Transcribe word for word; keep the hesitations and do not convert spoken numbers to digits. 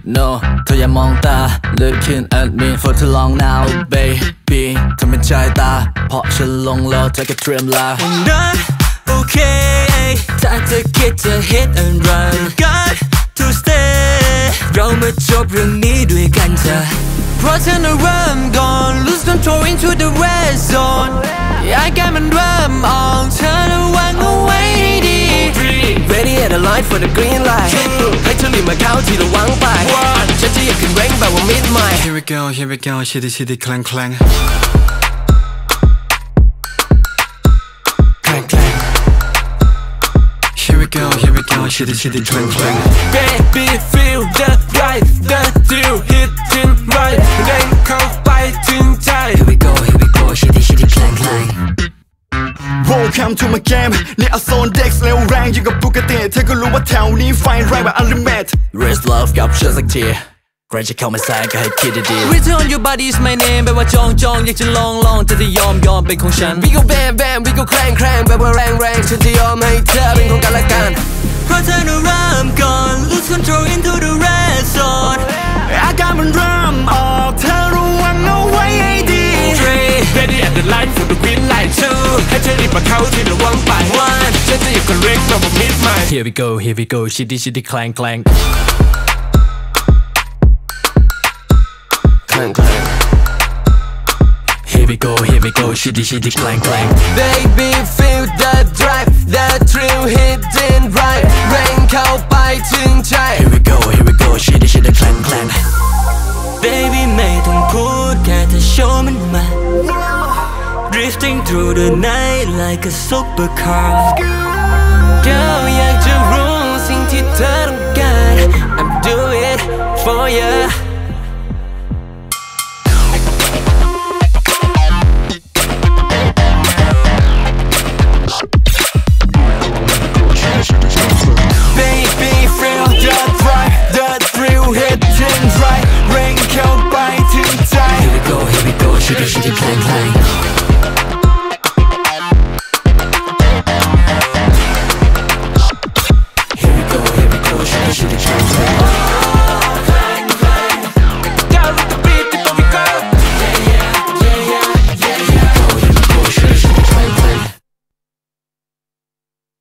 No เธออย่ามองตา Looking at me for too long now baby เธอไม่ใช่ตาเพราะฉันลงแล้วเธอก็เตรียมลา Not okay ถ้าเธอคิดจะ hit and run Got to stay เรามาจบเรื่องนี้ด้วยกันเถอะเพราะเธอน่ะเริ่มก่อน Lose control into the red zone อยากให้มันเริ่มออกเธอระวังเอาไว้ให้ดี Ready at the light for the green light ให้เธอรีบมาเข้าที่ระวังไปฉันจะอยากขึ้นเร่งแบบว่า midnight Here we go here we go ชิดิชิดิคลังคลังคลังคลัง Here we go here we go ชิดิชิดิคลังคลัง Baby feel the drive the thrill hitting right เร่งเข้าไปถึงใจ Here we go here we go ชิดิชิดิคลังคลัง Welcome to my game นี่เอาโซนเด็กเร็วแรงยิ่งกับปกติเธอก็รู้ว่าแถวนี้ไฟแรงแบบ unlimited Raise love กับเชื่อสักทีใครจะเข้ามาแซงก็ให้คิดดีๆ Return your body is my name แปลว่าจองจองอยากจะลองลองเธอจะยอมยอมเป็นของฉัน We go bam bam we go แครงแครงแบบว่าแรงแรงฉันจะยอมให้เธอเป็นของกันและกันเพราะเธอน่ะเริ่มก่อน Lose control into the red zone อาการมันเริ่มออกเธอระวังเอาไว้ให้ดี Ready at the light for the green light two ให้เธอรีบมาเข้าที่ระวังไป One ฉันจะอยากขึ้นเร่งแบบว่า midnight Here we go here we go ชิดิชิดิคลังคลัง Clang clang Here we go here we go ชิดิชิดิคลังคลัง Baby feel the drive the thrill hitting right เร่งเข้าไปถึงใจ Here we go here we go ชิดิชิดิคลังคลัง Baby ไม่ต้องพูดแค่เธอโชว์มันมา Drifting through the night like a supercar เราอยากจะรู้สิ่งที่เธอต้องการ I'm do it for you